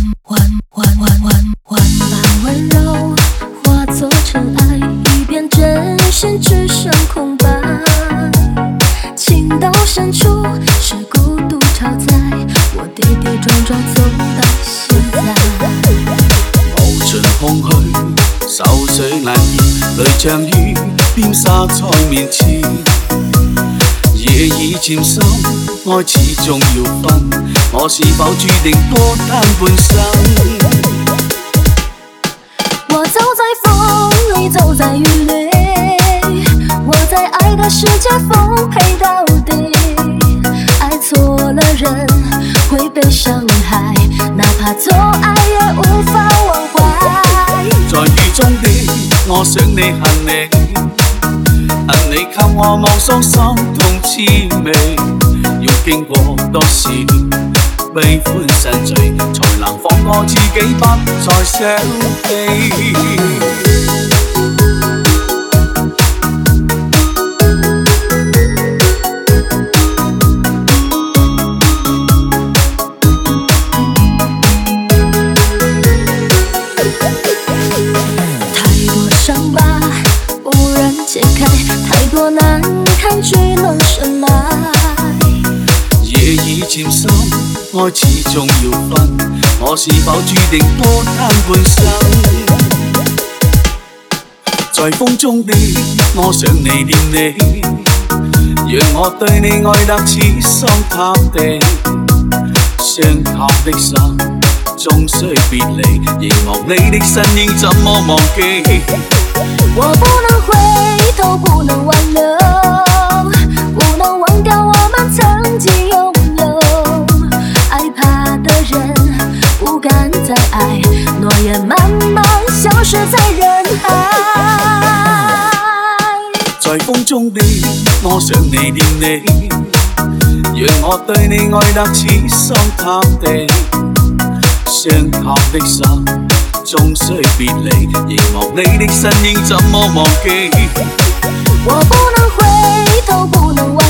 把温柔化作尘埃，一片真心只剩空白。情到深处是孤独超载，我跌跌撞撞走到现在。 無盡空虛，手水難移，淚像雨飄灑在面前。夜已漸深，愛始終要分，我是否注定孤單半生？ 我走在風裡，走在雨裡，我在愛的世界奉陪到底。愛錯了人會被傷害，哪怕錯愛也無法忘懷。 在雨中的我想你恨你，恨你給我妄想心痛滋味，要經過多少悲歡散聚，才能放過自己，不再想起。 太多難看聚能生來， 夜已漸深，愛始終要分，我是否注定孤單半生？在風中的我想你念你，讓我對你愛得痴心塌地，相靠的心終須別離，凝望你的身影怎麼忘記？ 我不能回頭，不能挽留，不能忘掉我們曾經擁有。害怕的人不敢再愛，諾言慢慢消失在人海。 在風中的我想你念你，讓我對你愛得痴心塌地，相靠的心終須別離，凝望你的身影怎麼忘記？ 我不能回頭，不能忘